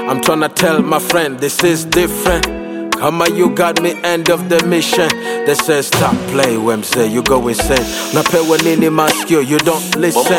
I'm tryna tell my friend this is different. Kama you got me, end of the mission. They say stop play Wemze, you go insane. Napewa nini maskio, you don't listen.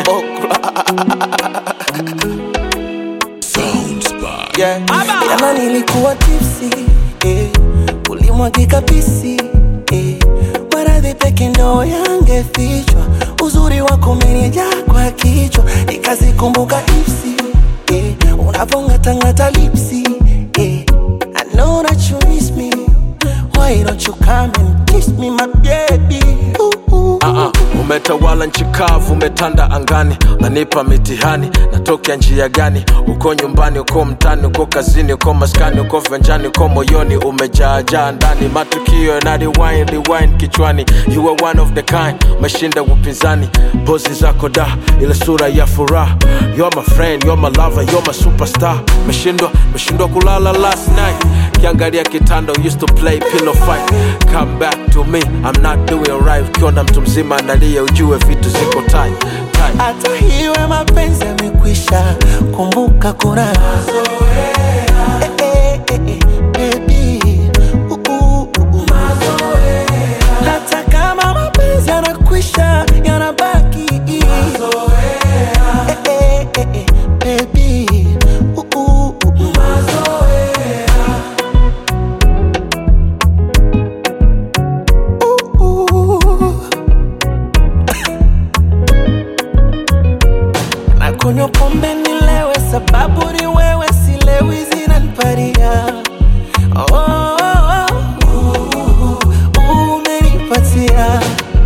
Soundspot. Yeah. Jana nilikuwa tipsy, ulimwagika pisi, maradhi peke ndo yangefichwa. Uzuri wako umenijaa kwa kichwa, nikazikumbuka ipsi, unavongatangata lipsi, I know that you miss me. Why don't you come and kiss me, my baby? Umetawala nchi kavu, umetanda angani. Unanipa mitihani, natokea njia gani? Uko nyumbani, uko mtani, uko kazini, uko maskani, uko venjani, uko moyoni, umejaa ndani. Matukio na rewind kichwani. You are one of the kind, umeshinda upinzani. Pozi zako da, ile sura ya furaha. You're my friend, you're my lover, you're my superstar. Meshindwa kulala last night. Kiangalia kitando, used to play pillow fight. Come back to me, I'm not doing right. Ukiona mtu mzima analia, ujue vitu ziko tight. Hata hiwe mapenzi yamekwisha, kumbuka kuna mazoea. Baby, mazoea. Hata kama mapenzi yanakwisha, yanabaki mazoea. Baby, mazoea. Nakunywa pombe nilewe, sababu ni wewe, silewi zinaniparia. Umenipatia,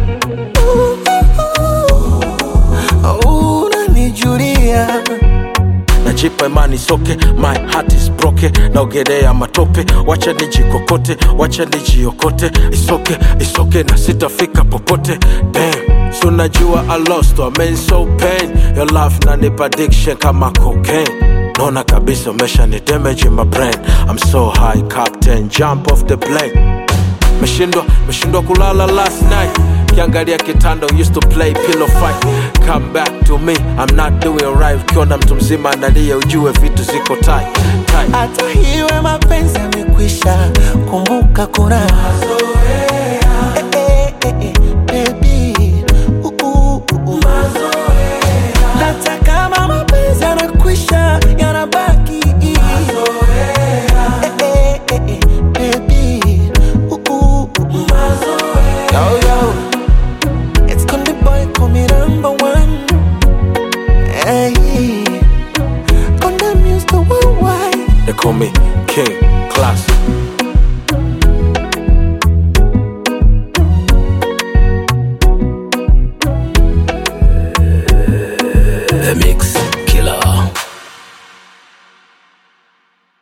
unanijulia. Najipa imani soke, my heart is broken. Naogelea matope, wacha nijikokote, wacha nijiokote. It's okay, na sitafika popote. Damn, so najua I lost, I'm in so pain. Your love nanipa addiction kama cocaine. Naona kabisa umesha ni damage in my brain. I'm so high, captain, jump off the plane. Meshindwa kulala last night. Kiangalia kitando, used to play pillow fight. Come back to me, I'm not doing right. Ukiona mtu mzima analia, ujue vitu ziko tight. Hata hiwe mapenzi yamekwisha, kumbuka kuna mazoea. Baby, mazoea. Hata kama mapenzi yanakwisha, yanabaki mazoea. Baby, mazoea. Yo, it's Konde Boy, call me number one. Hey, Konde Muse the worldwide. They call me King Class. The Mix.